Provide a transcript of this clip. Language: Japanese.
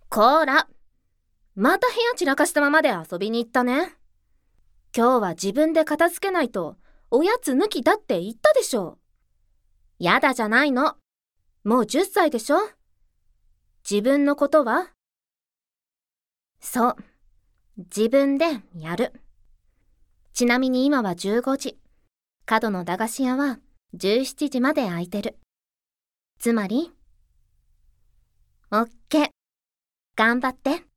こーら、また部屋散らかしたままで遊びに行ったね。今日は自分で片付けないとおやつ抜きだって言ったでしょ。やだじゃないの。もう10歳でしょ。自分のことは？そう、自分でやる。ちなみに今は15時。角の駄菓子屋は17時まで開いてる。つまり、オッケー。頑張って。